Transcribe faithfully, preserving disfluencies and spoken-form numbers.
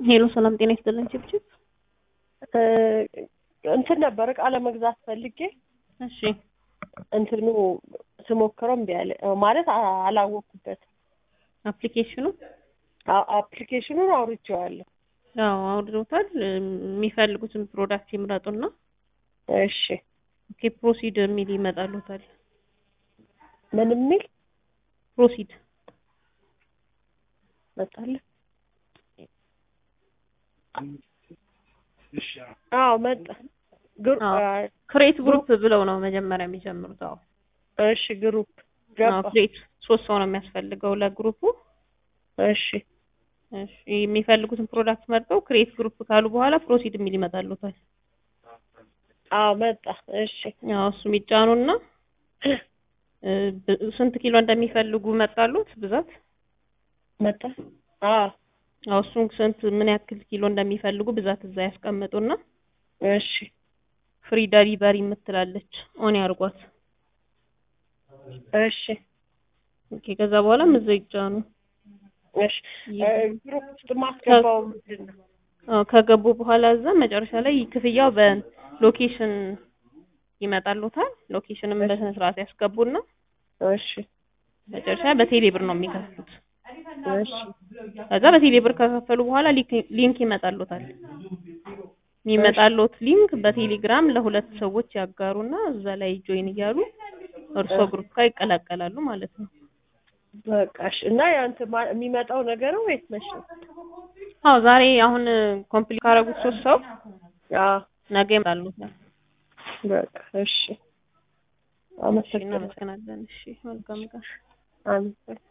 ሄሎ ሰላም ጤና ይስጥልን ቺፕቺፕ እንትን ነበር ቃለ መግዛት ፈልጌ እሺ እንትኑ ስሞክረው እምቢ አለ ማለት አላወኩበት አፕሊኬሽኑ አፕሊኬሽኑን አውርቼዋለሁ አዎ አውርዶታል የሚፈልጉትን ፕሮዳክት ይምረጡና እሺ ኦኬ ፕሮሲድ የሚል ይመጣልዎታል ምን የሚል ፕሮሲድ መጣለ አዎ መጣ ክሬት ግሩፕ ብለው ነው መጀመሪያ የሚጀምሩት አዎ እሺ ግሩፕ ገባ ክሬት ሶስት ሰው ነው የሚያስፈልገው ለግሩፑ እሺ እሺ የሚፈልጉትን ፕሮዳክት መርጠው ክሬት ግሩፕ ካሉ በኋላ ፕሮሲድ የሚል ይመጣልዎታል አዎ መጣ እሺ ያው እሱ የሚጫኑና ስንት ኪሎ እንደሚፈልጉ መጣሉት ብዛት መጣ አዎ አዎ እሱን ስንት ምን ያክል ኪሎ እንደሚፈልጉ ብዛት እዛ ያስቀምጡና እሺ ፍሪ ዴሊቨሪ የምትላለች ኦን ያርጓት እሺ ኦኬ ከዛ በኋላ ምዘው ይጫኑ እሺ ግሩፕ ውስጥ ማስገባው ምንድነው አዎ ከገቡ በኋላ እዛ መጨረሻ ላይ ክፍያው በሎኬሽን ይመጣልዎታል ሎኬሽንም በስነ ስርዓት ያስገቡና እሺ መጨረሻ በቴሌ ብር ነው የሚከፍሉት እሺ ከዛ በቴሌ ብር ከከፈሉ በኋላ ሊንክ ይመጣልዎታል የሚመጣልዎት ሊንክ በቴሌግራም ለሁለት ሰዎች ያጋሩና እዛ ላይ ጆይን እያሉ እርሶ ግሩፕ ጋር ይቀላቀላሉ ማለት ነው በቃሽ እና ያንተ የሚመጣው ነገር ነው ወይስ መቼ አዎ ዛሬ አሁን ኮምፕሊት ካረጉት ሶስት ሰው አዎ ነገ ይመጣልዎታል በቃ እሺ አመሰግናለሁ እሺ መልካም ቀን አመሰግናለሁ